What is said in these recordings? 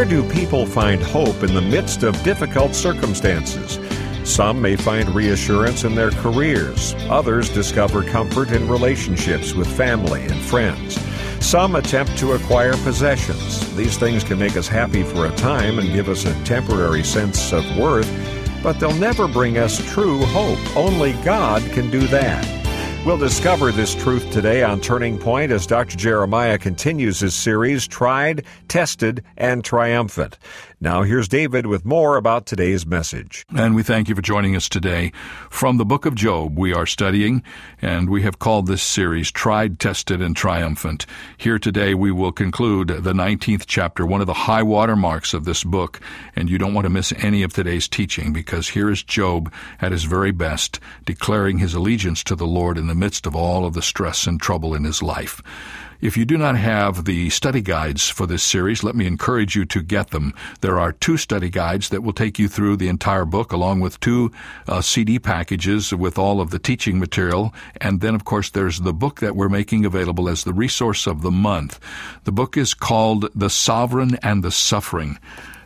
Where do people find hope in the midst of difficult circumstances? Some may find reassurance in their careers. Others discover comfort in relationships with family and friends. Some attempt to acquire possessions. These things can make us happy for a time and give us a temporary sense of worth, but they'll never bring us true hope. Only God can do that. We'll discover this truth today on Turning Point as Dr. Jeremiah continues his series, Tried, Tested, and Triumphant. Now here's David with more about today's message. And we thank you for joining us today. From the book of Job we are studying, and we have called this series Tried, Tested, and Triumphant. Here today we will conclude the 19th chapter, one of the high water marks of this book, and you don't want to miss any of today's teaching, because here is Job at his very best, declaring his allegiance to the Lord in the midst of all of the stress and trouble in his life. If you do not have the study guides for this series, let me encourage you to get them. There are 2 study guides that will take you through the entire book, along with 2 CD packages with all of the teaching material. And then, of course, there's the book that we're making available as the resource of the month. The book is called The Sovereign and the Suffering.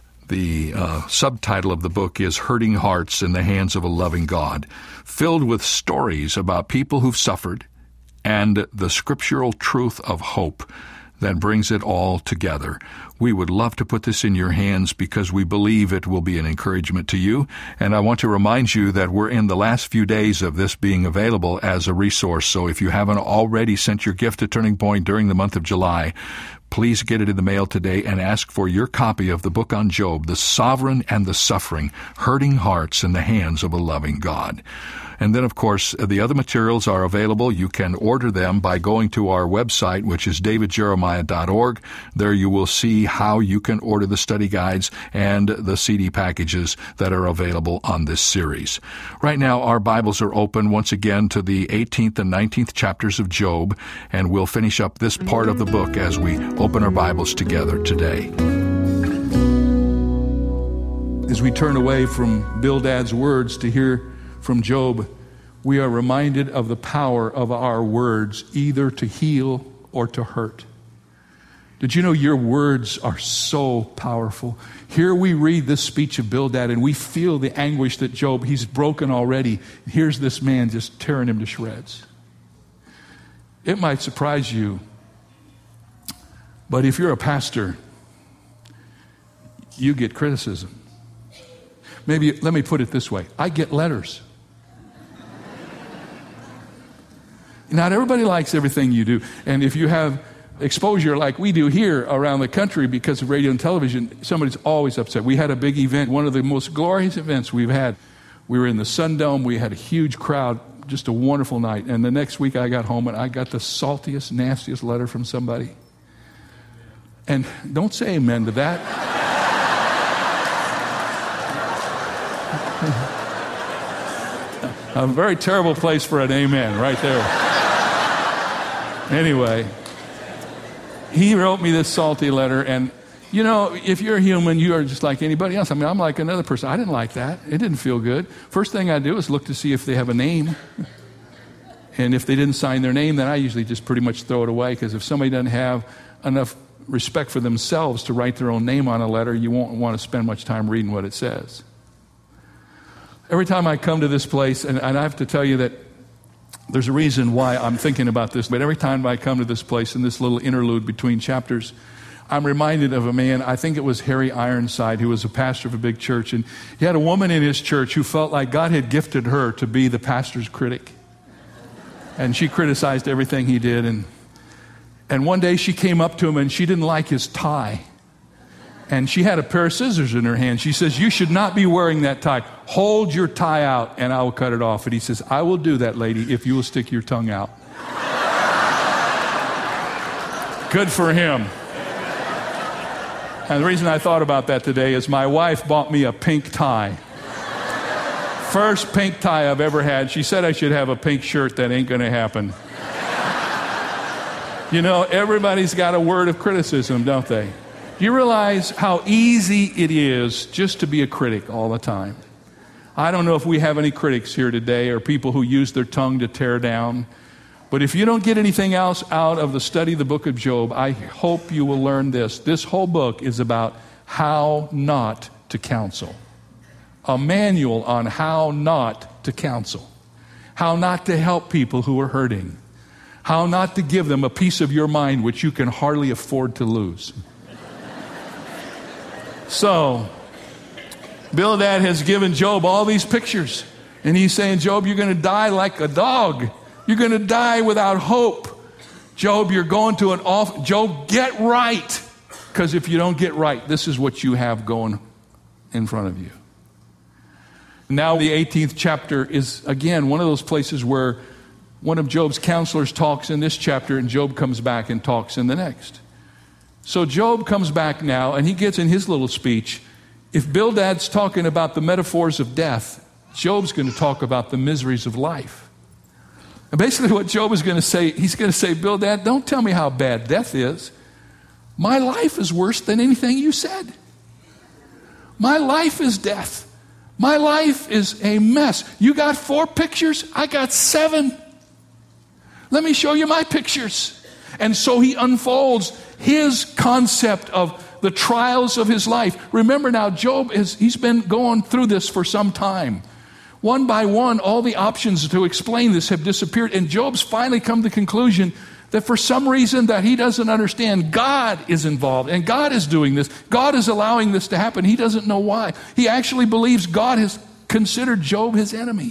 The subtitle of the book is Hurting Hearts in the Hands of a Loving God, filled with stories about people who've suffered and the scriptural truth of hope that brings it all together. We would love to put this in your hands because we believe it will be an encouragement to you. And I want to remind you that we're in the last few days of this being available as a resource. So if you haven't already sent your gift to Turning Point during the month of July, please get it in the mail today and ask for your copy of the book on Job, The Sovereign and the Suffering, Hurting Hearts in the Hands of a Loving God. And then, of course, the other materials are available. You can order them by going to our website, which is davidjeremiah.org. There you will see how you can order the study guides and the CD packages that are available on this series. Right now, our Bibles are open once again to the 18th and 19th chapters of Job, and we'll finish up this part of the book as we open our Bibles together today. As we turn away from Bildad's words to hear from Job, we are reminded of the power of our words, either to heal or to hurt. Did you know your words are so powerful? Here we read this speech of Bildad, and we feel the anguish that Job, he's broken already. Here's this man just tearing him to shreds. It might surprise you, but if you're a pastor, you get criticism. Maybe, let me put it this way. I get letters. Not everybody likes everything you do. And if you have exposure like we do here around the country because of radio and television, somebody's always upset. We had a big event, one of the most glorious events we've had. We were in the Sun Dome. We had a huge crowd, just a wonderful night. And the next week I got home and I got the saltiest, nastiest letter from somebody. And don't say amen to that. A very terrible place for an amen right there. Anyway, he wrote me this salty letter, and you know, if you're human, you are just like anybody else. I mean, I'm like another person. I didn't like that. It didn't feel good. First thing I do is look to see if they have a name. And if they didn't sign their name, then I usually just pretty much throw it away, because if somebody doesn't have enough respect for themselves to write their own name on a letter, you won't want to spend much time reading what it says. Every time I come to this place, and I have to tell you that there's a reason why I'm thinking about this, but every time I come to this place in this little interlude between chapters, I'm reminded of a man, I think it was Harry Ironside, who was a pastor of a big church, and he had a woman in his church who felt like God had gifted her to be the pastor's critic. And she criticized everything he did, and one day she came up to him and she didn't like his tie. And she had a pair of scissors in her hand. She says, "You should not be wearing that tie. Hold your tie out and I will cut it off." And he says, "I will do that, lady, if you will stick your tongue out." Good for him. And the reason I thought about that today is my wife bought me a pink tie. First pink tie I've ever had. She said I should have a pink shirt. That ain't going to happen. You know, everybody's got a word of criticism, don't they? Do you realize how easy it is just to be a critic all the time? I don't know if we have any critics here today or people who use their tongue to tear down. But if you don't get anything else out of the study of the book of Job, I hope you will learn this. This whole book is about how not to counsel. A manual on how not to counsel. How not to help people who are hurting. How not to give them a piece of your mind which you can hardly afford to lose. So, Bildad has given Job all these pictures. And he's saying, Job, you're going to die like a dog. You're going to die without hope. Job, you're going to an awful... Job, get right. Because if you don't get right, this is what you have going in front of you. Now the 18th chapter is, again, one of those places where one of Job's counselors talks in this chapter and Job comes back and talks in the next. So Job comes back now and he gets in his little speech, if Bildad's talking about the metaphors of death, Job's going to talk about the miseries of life. And basically what Job is going to say, he's going to say, Bildad, don't tell me how bad death is. My life is worse than anything you said. My life is death. My life is a mess. You got 4 pictures, I got 7. Let me show you my pictures. And so he unfolds his concept of the trials of his life. Remember now, Job, he's been going through this for some time. One by one, all the options to explain this have disappeared. And Job's finally come to the conclusion that for some reason that he doesn't understand, God is involved and God is doing this. God is allowing this to happen. He doesn't know why. He actually believes God has considered Job his enemy.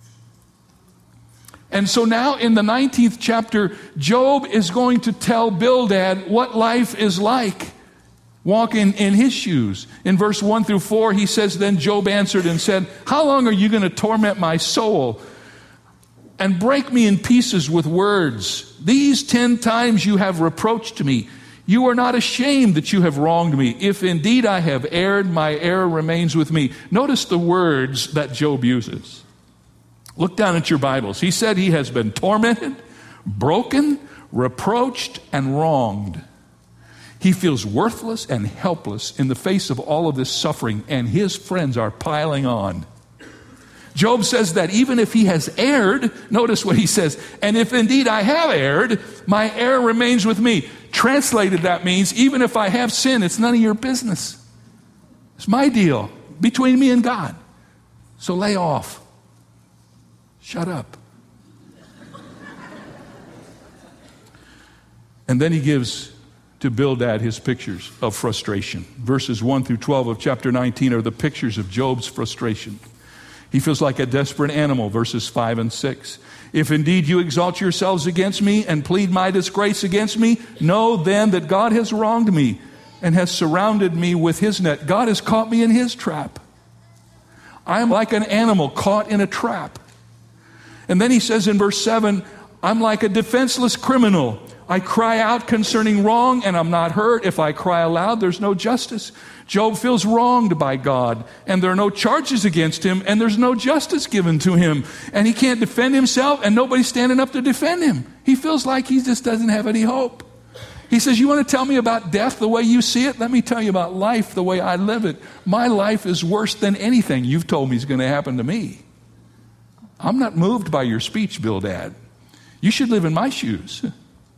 And so now in the 19th chapter, Job is going to tell Bildad what life is like, walking in his shoes. In verse 1 through 4, he says, then Job answered and said, how long are you going to torment my soul and break me in pieces with words? These 10 times you have reproached me. You are not ashamed that you have wronged me. If indeed I have erred, my error remains with me. Notice the words that Job uses. Look down at your Bibles. He said he has been tormented, broken, reproached, and wronged. He feels worthless and helpless in the face of all of this suffering, and his friends are piling on. Job says that even if he has erred, notice what he says, and if indeed I have erred, my error remains with me. Translated, that means even if I have sin, it's none of your business. It's my deal between me and God. So lay off. Shut up. And then he gives to Bildad his pictures of frustration. Verses 1 through 12 of chapter 19 are the pictures of Job's frustration. He feels like a desperate animal, verses 5 and 6. If indeed you exalt yourselves against me and plead my disgrace against me, know then that God has wronged me and has surrounded me with his net. God has caught me in his trap. I am like an animal caught in a trap. And then he says in verse 7, I'm like a defenseless criminal. I cry out concerning wrong and I'm not heard. If I cry aloud, there's no justice. Job feels wronged by God, and there are no charges against him, and there's no justice given to him. And he can't defend himself, and nobody's standing up to defend him. He feels like he just doesn't have any hope. He says, you want to tell me about death the way you see it? Let me tell you about life the way I live it. My life is worse than anything you've told me is going to happen to me. I'm not moved by your speech, Bildad. You should live in my shoes.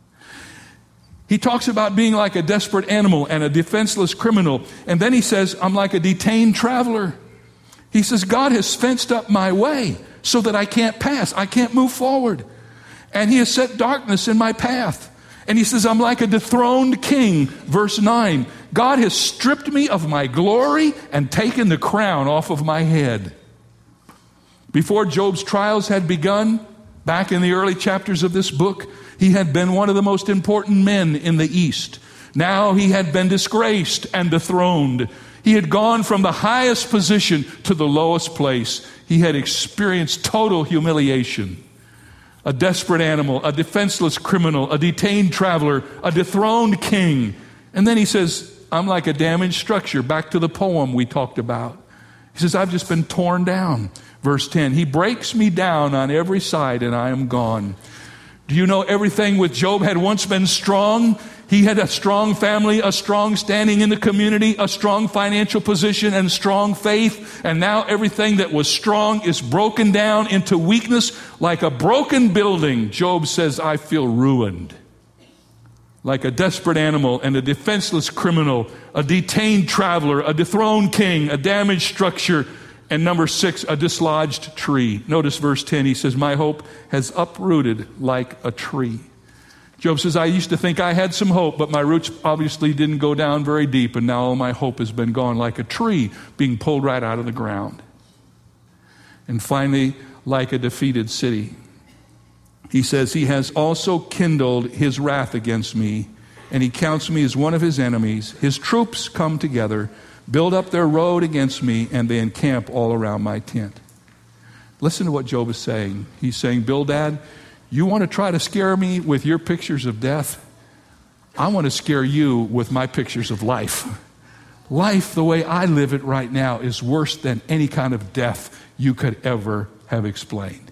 He talks about being like a desperate animal and a defenseless criminal. And then he says, I'm like a detained traveler. He says, God has fenced up my way so that I can't pass. I can't move forward. And he has set darkness in my path. And he says, I'm like a dethroned king. Verse 9, God has stripped me of my glory and taken the crown off of my head. Before Job's trials had begun, back in the early chapters of this book, he had been one of the most important men in the East. Now he had been disgraced and dethroned. He had gone from the highest position to the lowest place. He had experienced total humiliation. A desperate animal, a defenseless criminal, a detained traveler, a dethroned king. And then he says, I'm like a damaged structure. Back to the poem we talked about. He says, I've just been torn down. Verse 10, he breaks me down on every side and I am gone. Do you know everything with Job had once been strong? He had a strong family, a strong standing in the community, a strong financial position, and strong faith. And now everything that was strong is broken down into weakness like a broken building. Job says, I feel ruined. like a desperate animal and a defenseless criminal, a detained traveler, a dethroned king, a damaged structure, and number 6, a dislodged tree. Notice verse 10, he says, my hope has uprooted like a tree. Job says, I used to think I had some hope, but my roots obviously didn't go down very deep, and now all my hope has been gone, like a tree being pulled right out of the ground. And finally, like a defeated city. He says, he has also kindled his wrath against me, and he counts me as one of his enemies. His troops come together, build up their road against me, and they encamp all around my tent. Listen to what Job is saying. He's saying, Bildad, you want to try to scare me with your pictures of death? I want to scare you with my pictures of life. Life, the way I live it right now, is worse than any kind of death you could ever have explained.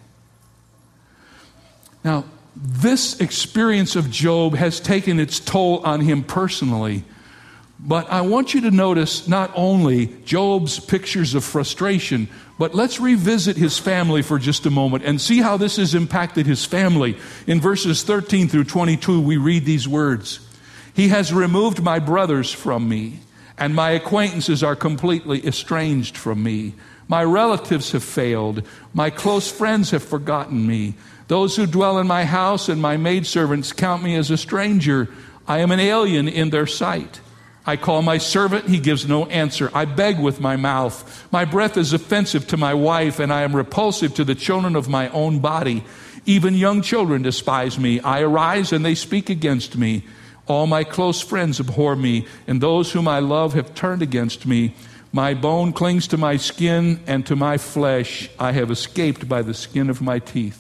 Now, this experience of Job has taken its toll on him personally, but I want you to notice not only Job's pictures of frustration, but let's revisit his family for just a moment and see how this has impacted his family. In verses 13 through 22, we read these words. He has removed my brothers from me, and my acquaintances are completely estranged from me. My relatives have failed. My close friends have forgotten me. Those who dwell in my house and my maidservants count me as a stranger. I am an alien in their sight. I call my servant, he gives no answer. I beg with my mouth. My breath is offensive to my wife, and I am repulsive to the children of my own body. Even young children despise me. I arise and they speak against me. All my close friends abhor me, and those whom I love have turned against me. My bone clings to my skin, and to my flesh I have escaped by the skin of my teeth.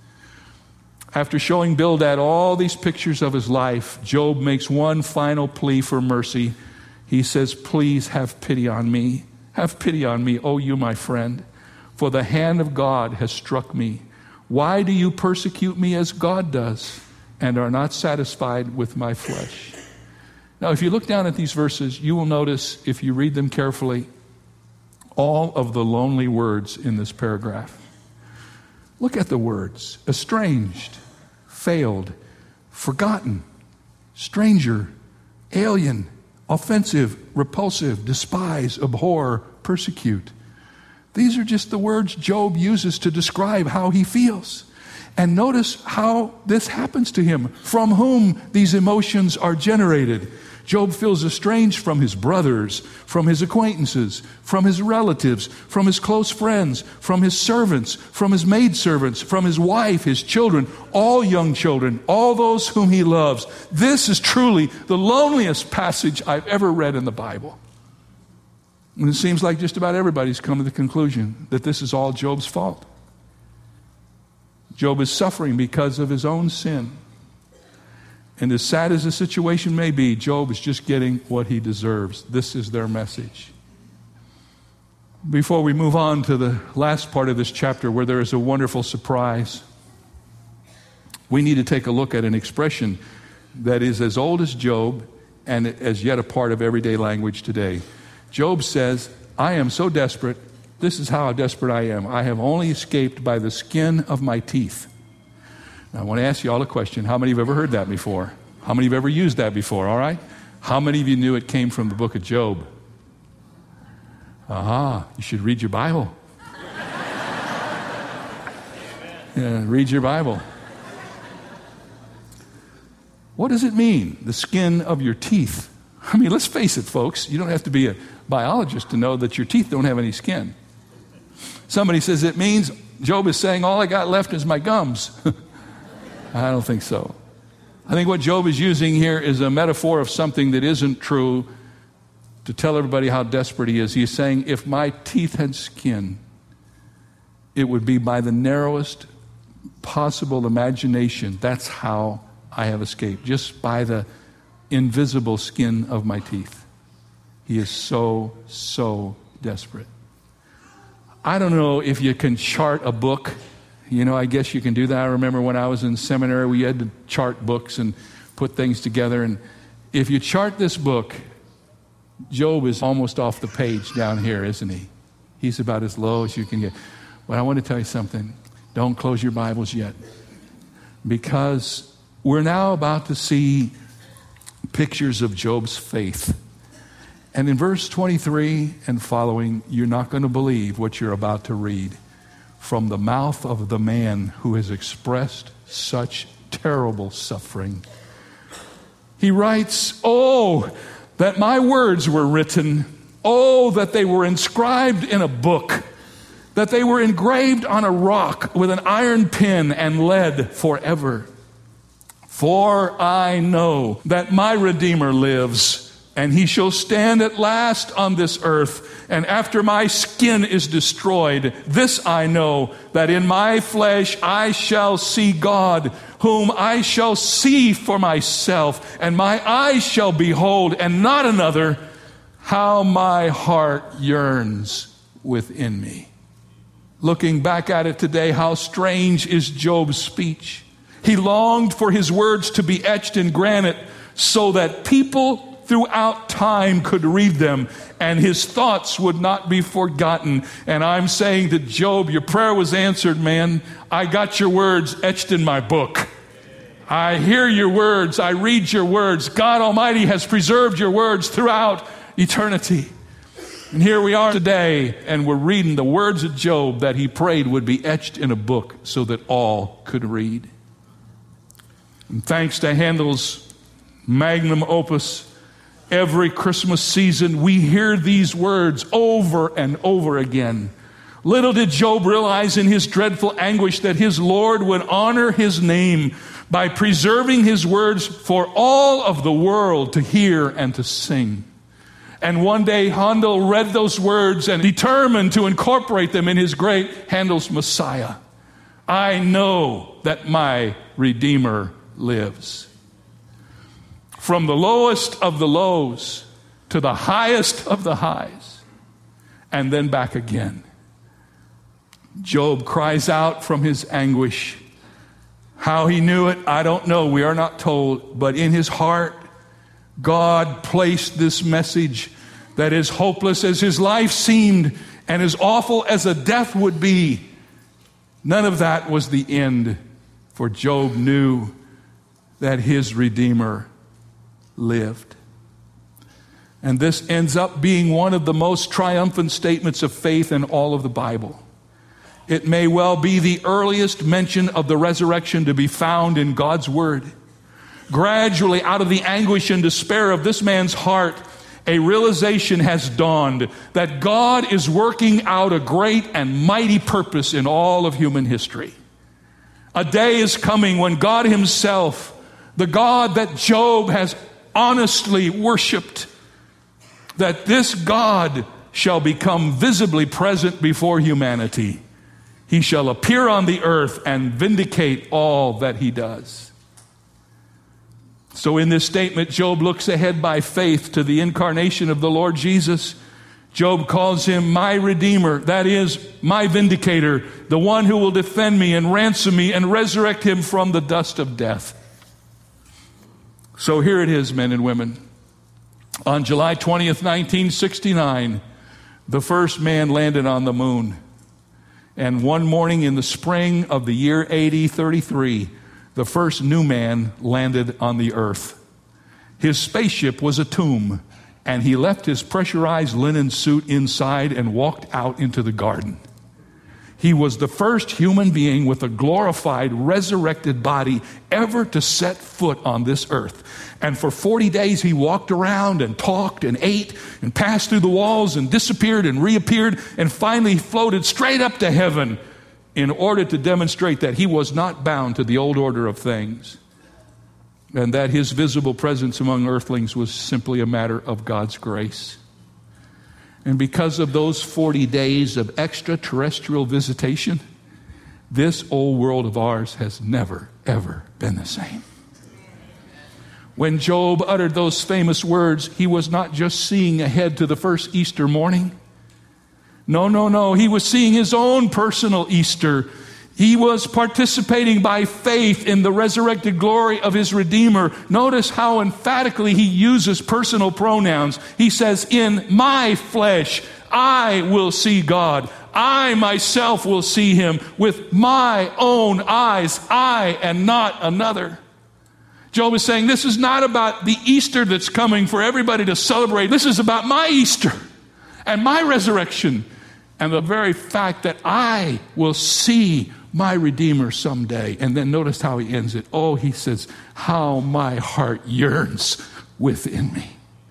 After showing Bildad all these pictures of his life, Job makes one final plea for mercy. He says, please have pity on me. Have pity on me, O you my friend, for the hand of God has struck me. Why do you persecute me as God does, and are not satisfied with my flesh? Now, if you look down at these verses, you will notice, if you read them carefully, all of the lonely words in this paragraph. Look at the words: estranged, failed, forgotten, stranger, alien, offensive, repulsive, despise, abhor, persecute. These are just the words Job uses to describe how he feels. And notice how this happens to him, from whom these emotions are generated. Job feels estranged from his brothers, from his acquaintances, from his relatives, from his close friends, from his servants, from his maidservants, from his wife, his children, all young children, all those whom he loves. This is truly the loneliest passage I've ever read in the Bible. And it seems like just about everybody's come to the conclusion that this is all Job's fault. Job is suffering because of his own sin. And as sad as the situation may be, Job is just getting what he deserves. This is their message. Before we move on to the last part of this chapter, where there is a wonderful surprise, we need to take a look at an expression that is as old as Job and as yet a part of everyday language today. Job says, I am so desperate. This is how desperate I am. I have only escaped by the skin of my teeth. Now, I want to ask you all a question. How many have ever heard that before? How many have ever used that before? All right? How many of you knew it came from the book of Job? You should read your Bible. Yeah, read your Bible. What does it mean, the skin of your teeth? I mean, let's face it, folks. You don't have to be a biologist to know that your teeth don't have any skin. Somebody says it means, Job is saying, all I got left is my gums. I don't think so. I think what Job is using here is a metaphor of something that isn't true to tell everybody how desperate he is. He is saying, if my teeth had skin, it would be by the narrowest possible imagination. That's how I have escaped, just by the invisible skin of my teeth. He is so, so desperate. I don't know if you can chart a book. You know, I guess you can do that. I remember when I was in seminary, we had to chart books and put things together. And if you chart this book, Job is almost off the page down here, isn't he? He's about as low as you can get. But I want to tell you something. Don't close your Bibles yet. Because we're now about to see Pictures of Job's faith. And in verse 23 and following, you're not going to believe what you're about to read. From the mouth of the man who has expressed such terrible suffering. He writes, "Oh, that my words were written. Oh, that they were inscribed in a book, that they were engraved on a rock with an iron pen and lead forever. For I know that my Redeemer lives, and he shall stand at last on this earth. And after my skin is destroyed, this I know, that in my flesh I shall see God, whom I shall see for myself, and my eyes shall behold, and not another. How my heart yearns within me." Looking back at it today, how strange is Job's speech. He longed for his words to be etched in granite so that people throughout time could read them and his thoughts would not be forgotten. And I'm saying to Job, your prayer was answered, man. I got your words etched in my book. I hear your words. I read your words. God Almighty has preserved your words throughout eternity. And here we are today, and we're reading the words of Job that he prayed would be etched in a book so that all could read. And thanks to Handel's magnum opus, every Christmas season we hear these words over and over again. Little did Job realize in his dreadful anguish that his Lord would honor his name by preserving his words for all of the world to hear and to sing. And one day Handel read those words and determined to incorporate them in his great Handel's Messiah. I know that my Redeemer lives. From the lowest of the lows to the highest of the highs, and then back again. Job cries out from his anguish. How he knew it, I don't know. We are not told. But in his heart, God placed this message that as hopeless as his life seemed and as awful as a death would be, none of that was the end. For Job knew that his Redeemer lived. And this ends up being one of the most triumphant statements of faith in all of the Bible. It may well be the earliest mention of the resurrection to be found in God's Word. Gradually, out of the anguish and despair of this man's heart, a realization has dawned that God is working out a great and mighty purpose in all of human history. A day is coming when God Himself, the God that Job has honestly worshiped, that this God shall become visibly present before humanity. He shall appear on the earth and vindicate all that he does. So in this statement, Job looks ahead by faith to the incarnation of the Lord Jesus. Job calls him my Redeemer, that is, my vindicator, the one who will defend me and ransom me and resurrect him from the dust of death. So here it is, men and women. On July 20th, 1969, the first man landed on the moon. And one morning in the spring of the year AD 33, the first new man landed on the earth. His spaceship was a tomb, and he left his pressurized linen suit inside and walked out into the garden. He was the first human being with a glorified, resurrected body ever to set foot on this earth. And for 40 days he walked around and talked and ate and passed through the walls and disappeared and reappeared and finally floated straight up to heaven in order to demonstrate that he was not bound to the old order of things and that his visible presence among earthlings was simply a matter of God's grace. And because of those 40 days of extraterrestrial visitation, this old world of ours has never, ever been the same. When Job uttered those famous words, he was not just seeing ahead to the first Easter morning. No. He was seeing his own personal Easter. He was participating by faith in the resurrected glory of his Redeemer. Notice how emphatically he uses personal pronouns. He says, in my flesh, I will see God. I myself will see him with my own eyes, I and not another. Job is saying, this is not about the Easter that's coming for everybody to celebrate. This is about my Easter and my resurrection and the very fact that I will see my Redeemer someday. And then notice how he ends it. Oh, he says, how my heart yearns within me.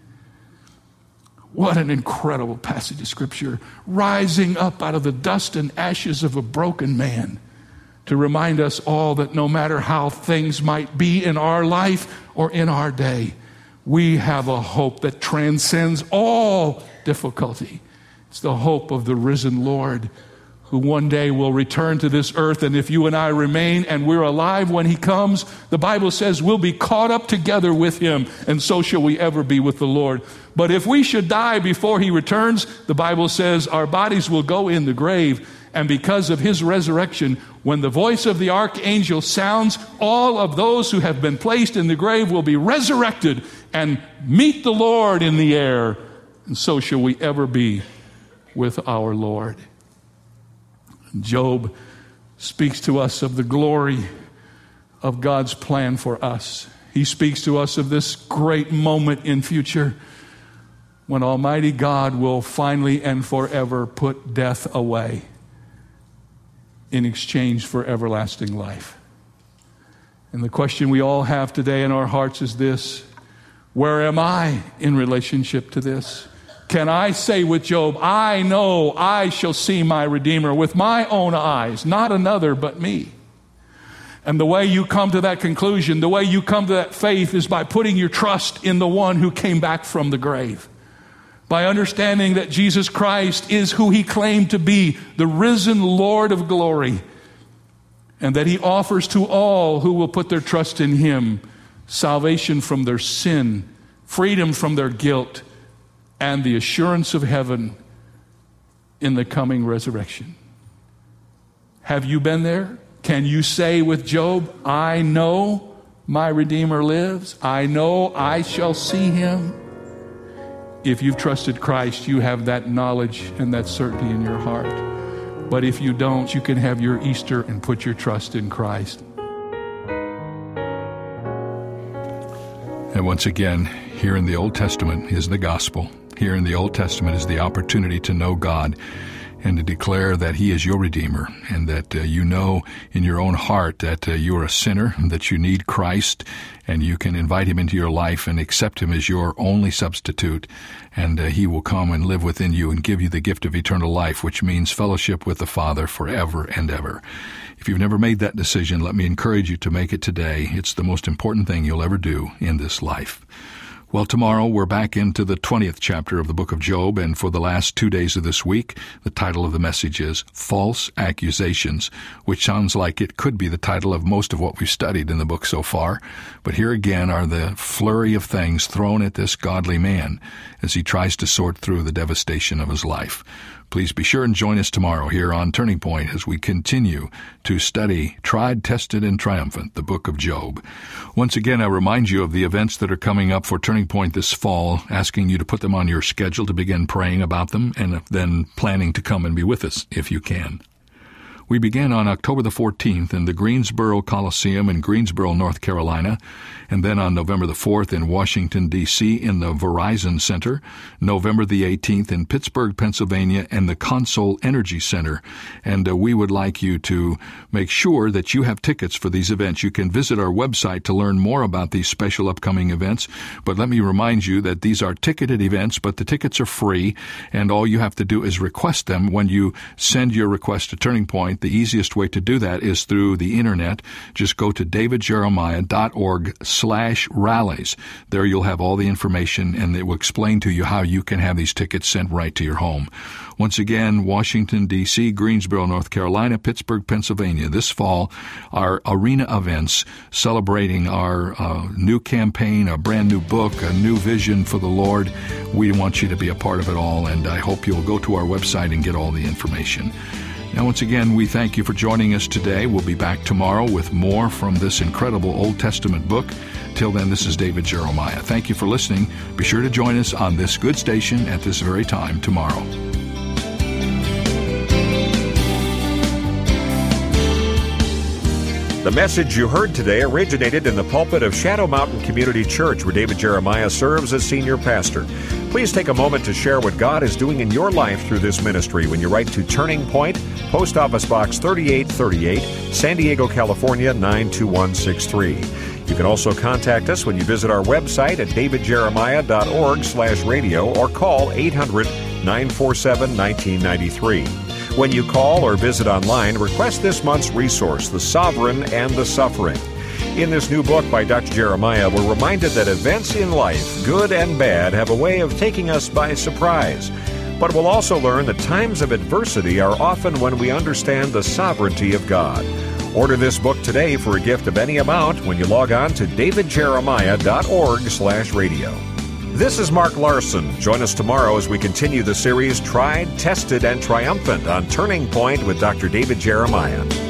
What an incredible passage of Scripture, rising up out of the dust and ashes of a broken man to remind us all that no matter how things might be in our life or in our day, we have a hope that transcends all difficulty. It's the hope of the risen Lord, who one day will return to this earth. And if you and I remain and we're alive when he comes, the Bible says we'll be caught up together with him, and so shall we ever be with the Lord. But if we should die before he returns, the Bible says our bodies will go in the grave. And because of his resurrection, when the voice of the archangel sounds, all of those who have been placed in the grave will be resurrected and meet the Lord in the air. And so shall we ever be with our Lord. Job speaks to us of the glory of God's plan for us. He speaks to us of this great moment in future when Almighty God will finally and forever put death away in exchange for everlasting life. And the question we all have today in our hearts is this: where am I in relationship to this? Can I say with Job, I know I shall see my Redeemer with my own eyes, not another but me? And the way you come to that conclusion, the way you come to that faith, is by putting your trust in the one who came back from the grave. By understanding that Jesus Christ is who he claimed to be, the risen Lord of glory, and that he offers to all who will put their trust in him salvation from their sin, freedom from their guilt, and the assurance of heaven in the coming resurrection. Have you been there? Can you say with Job, I know my Redeemer lives. I know I shall see him. If you've trusted Christ, you have that knowledge and that certainty in your heart. But if you don't, you can have your Easter and put your trust in Christ. And once again, here in the Old Testament is the gospel. Here in the Old Testament is the opportunity to know God and to declare that he is your Redeemer, and that you know in your own heart that you are a sinner, and that you need Christ, and you can invite him into your life and accept him as your only substitute, and he will come and live within you and give you the gift of eternal life, which means fellowship with the Father forever and ever. If you've never made that decision, let me encourage you to make it today. It's the most important thing you'll ever do in this life. Well, tomorrow we're back into the 20th chapter of the book of Job, and for the last 2 days of this week, the title of the message is False Accusations, which sounds like it could be the title of most of what we've studied in the book so far. But here again are the flurry of things thrown at this godly man as he tries to sort through the devastation of his life. Please be sure and join us tomorrow here on Turning Point as we continue to study Tried, Tested, and Triumphant, the book of Job. Once again, I remind you of the events that are coming up for Turning Point this fall, asking you to put them on your schedule to begin praying about them and then planning to come and be with us if you can. We begin on October the 14th in the Greensboro Coliseum in Greensboro, North Carolina, and then on November the 4th in Washington, D.C. in the Verizon Center, November the 18th in Pittsburgh, Pennsylvania, and the Consol Energy Center. And we would like you to make sure that you have tickets for these events. You can visit our website to learn more about these special upcoming events, but let me remind you that these are ticketed events, but the tickets are free, and all you have to do is request them when you send your request to Turning Point. The easiest way to do that is through the internet. Just go to davidjeremiah.org/rallies. There you'll have all the information, and it will explain to you how you can have these tickets sent right to your home. Once again, Washington, D.C., Greensboro, North Carolina, Pittsburgh, Pennsylvania. This fall, our arena events celebrating our new campaign, a brand new book, a new vision for the Lord. We want you to be a part of it all, and I hope you'll go to our website and get all the information. Now, once again, we thank you for joining us today. We'll be back tomorrow with more from this incredible Old Testament book. Till then, this is David Jeremiah. Thank you for listening. Be sure to join us on this good station at this very time tomorrow. The message you heard today originated in the pulpit of Shadow Mountain Community Church, where David Jeremiah serves as senior pastor. Please take a moment to share what God is doing in your life through this ministry when you write to Turning Point, Post Office Box 3838, San Diego, California 92163. You can also contact us when you visit our website at davidjeremiah.org/radio or call 800-947-1993. When you call or visit online, request this month's resource, The Sovereign and the Suffering. In this new book by Dr. Jeremiah, we're reminded that events in life, good and bad, have a way of taking us by surprise. But we'll also learn that times of adversity are often when we understand the sovereignty of God. Order this book today for a gift of any amount when you log on to davidjeremiah.org/radio. This is Mark Larson. Join us tomorrow as we continue the series Tried, Tested, and Triumphant on Turning Point with Dr. David Jeremiah.